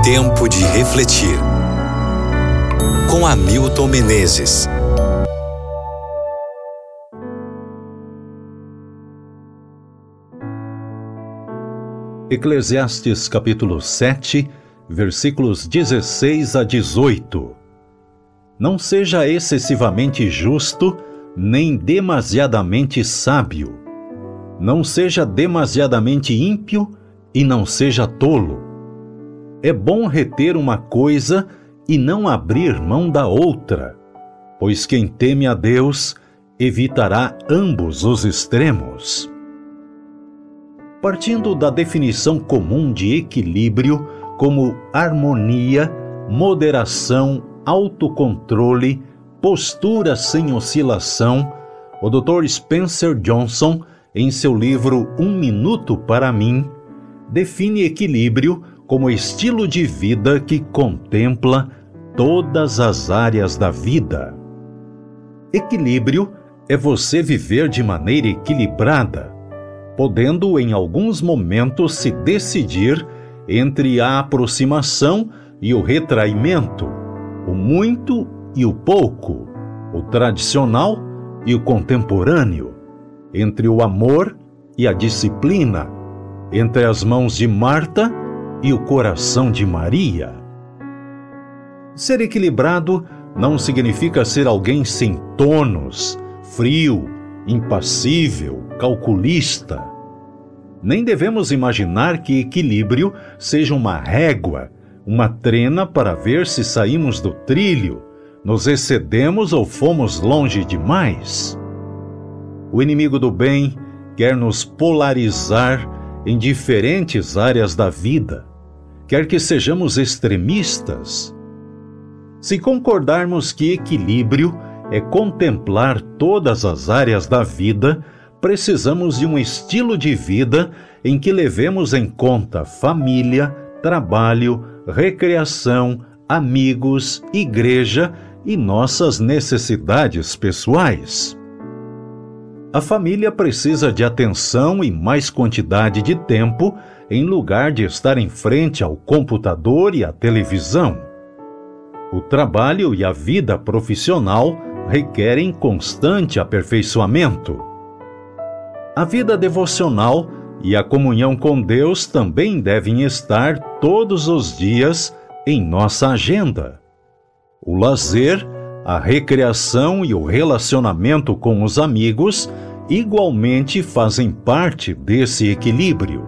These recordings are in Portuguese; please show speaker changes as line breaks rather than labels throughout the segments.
Tempo de refletir. Com Hamilton Menezes.
Eclesiastes capítulo 7, versículos 16 a 18. Não seja excessivamente justo, nem demasiadamente sábio. Não seja demasiadamente ímpio e não seja tolo. É bom reter uma coisa e não abrir mão da outra, pois quem teme a Deus evitará ambos os extremos. Partindo da definição comum de equilíbrio como harmonia, moderação, autocontrole, postura sem oscilação, o Dr. Spencer Johnson, em seu livro Um Minuto para Mim, define equilíbrio como estilo de vida que contempla todas as áreas da vida. Equilíbrio é você viver de maneira equilibrada, podendo em alguns momentos se decidir entre a aproximação e o retraimento, o muito e o pouco, o tradicional e o contemporâneo, entre o amor e a disciplina, entre as mãos de Marta e o coração de Maria. Ser equilibrado não significa ser alguém sem tônus, frio, impassível, calculista. Nem devemos imaginar que equilíbrio seja uma régua, uma trena para ver se saímos do trilho, nos excedemos ou fomos longe demais. O inimigo do bem quer nos polarizar em diferentes áreas da vida, quer que sejamos extremistas. Se concordarmos que equilíbrio é contemplar todas as áreas da vida, precisamos de um estilo de vida em que levemos em conta família, trabalho, recreação, amigos, igreja e nossas necessidades pessoais. A família precisa de atenção e mais quantidade de tempo em lugar de estar em frente ao computador e à televisão. O trabalho e a vida profissional requerem constante aperfeiçoamento. A vida devocional e a comunhão com Deus também devem estar todos os dias em nossa agenda. O lazer, a recreação e o relacionamento com os amigos igualmente fazem parte desse equilíbrio.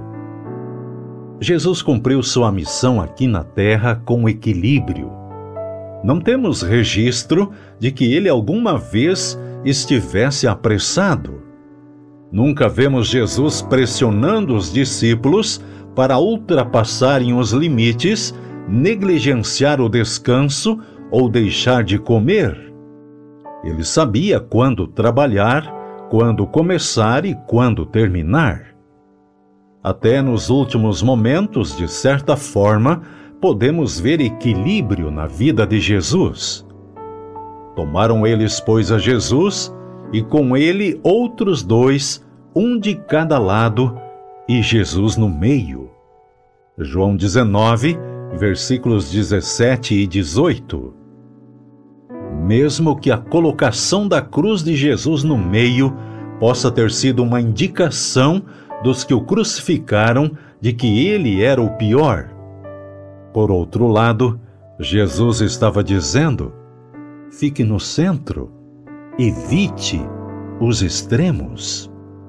Jesus cumpriu sua missão aqui na Terra com equilíbrio. Não temos registro de que ele alguma vez estivesse apressado. Nunca vemos Jesus pressionando os discípulos para ultrapassarem os limites, negligenciar o descanso ou deixar de comer. Ele sabia quando trabalhar, quando começar e quando terminar. Até nos últimos momentos, de certa forma, podemos ver equilíbrio na vida de Jesus. Tomaram eles, pois, a Jesus, e com ele outros dois, um de cada lado, e Jesus no meio. João 19, versículos 17 e 18. Mesmo que a colocação da cruz de Jesus no meio possa ter sido uma indicação dos que o crucificaram de que ele era o pior, por outro lado, Jesus estava dizendo: fique no centro, evite os extremos.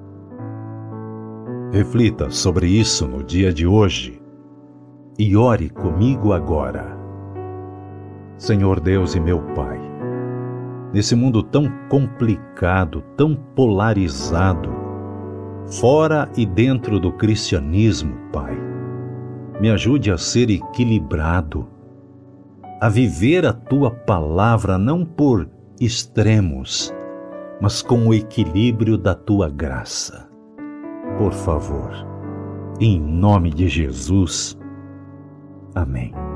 Reflita sobre isso no dia de hoje e ore comigo agora. Senhor Deus e meu Pai, nesse mundo tão complicado, tão polarizado, fora e dentro do cristianismo, Pai, me ajude a ser equilibrado, a viver a Tua palavra não por extremos, mas com o equilíbrio da Tua graça. Por favor, em nome de Jesus. Amém.